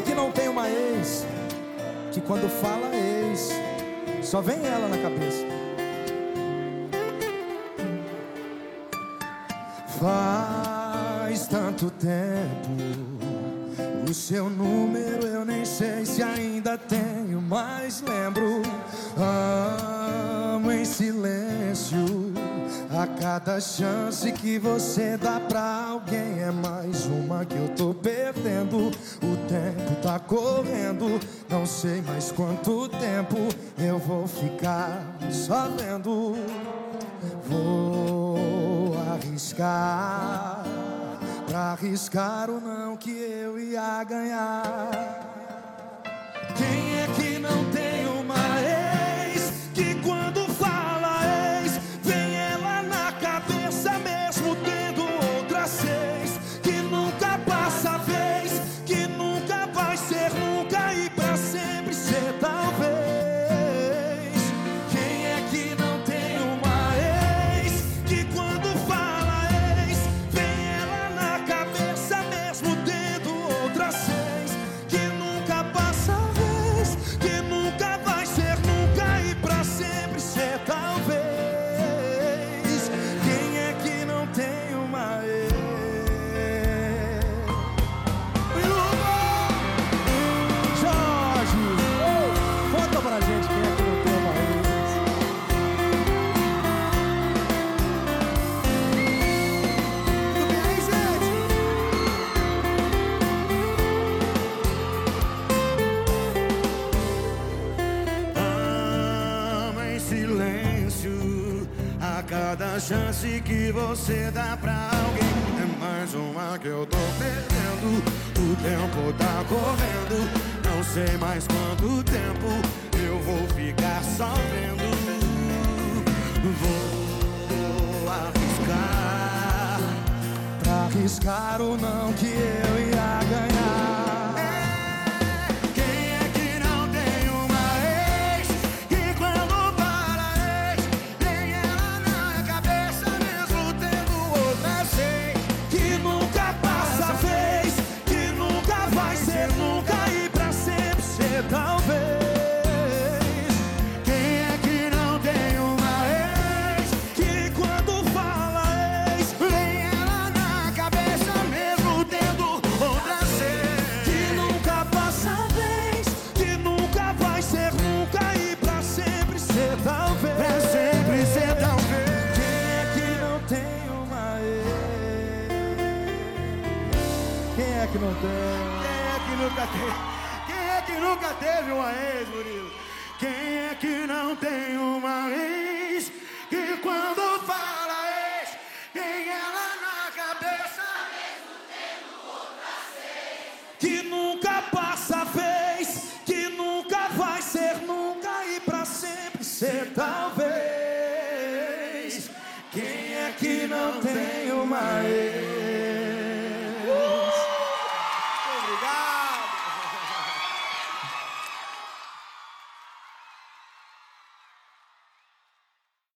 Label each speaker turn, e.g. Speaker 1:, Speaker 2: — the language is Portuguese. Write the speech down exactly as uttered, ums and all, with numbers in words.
Speaker 1: que não tem uma ex que quando fala ex só vem ela na cabeça? Faz tanto tempo, o seu número eu nem sei se ainda tenho, mas lembro. Amo em silêncio, a cada chance que você dá pra alguém é mais uma que eu tô perdendo. O tempo tá correndo, não sei mais quanto tempo eu vou ficar só vendo. Vou arriscar, pra arriscar o não que eu ia ganhar. Quem é que não tem uma ex que quando fala ex vem ela na cabeça mesmo tendo outras seis? Que nunca passa a vez, que nunca vai ser nunca e pra sempre ser talvez. Quem é que não tem uma ex que quando fala ex vem ela na cabeça mesmo tendo outras seis? Que nunca passa a vez, que nunca vai ser nunca e pra sempre ser talvez. Quem é que não tem uma ex? Jorge, conta pra gente quem é que não tem uma ex. Tudo bem, gente?
Speaker 2: Ama em silêncio, a cada chance que você dá pra alguém é mais uma que eu tô perdendo. O tempo tá correndo, não sei mais quanto tempo eu vou ficar só vendo. Vou arriscar,
Speaker 1: Pra arriscar o não que eu ia ganhar.
Speaker 2: quem é que não tem uma ex que quando fala ex vem ela na cabeça mesmo tendo outra seis?
Speaker 1: Que nunca passa a vez, que nunca vai ser nunca e pra sempre ser talvez.
Speaker 2: Quem é que não tem uma ex
Speaker 1: Que quando fala ex
Speaker 2: vem ela na cabeça mesmo tendo outra seis?
Speaker 1: que nunca passa a vez, que nunca vai ser nunca e pra sempre ser talvez.
Speaker 2: Pra sempre ser talvez.
Speaker 1: Quem é que não tem uma ex? Quem é que não tem?
Speaker 2: Quem é que nunca teve? Quem é que nunca teve uma ex, Murilo? Quem é que não tem uma ex que quando fala ex vem ela na cabeça?
Speaker 1: Que nunca passa a vez, que nunca vai ser nunca e pra sempre ser talvez. Quem é que não tem uma ex?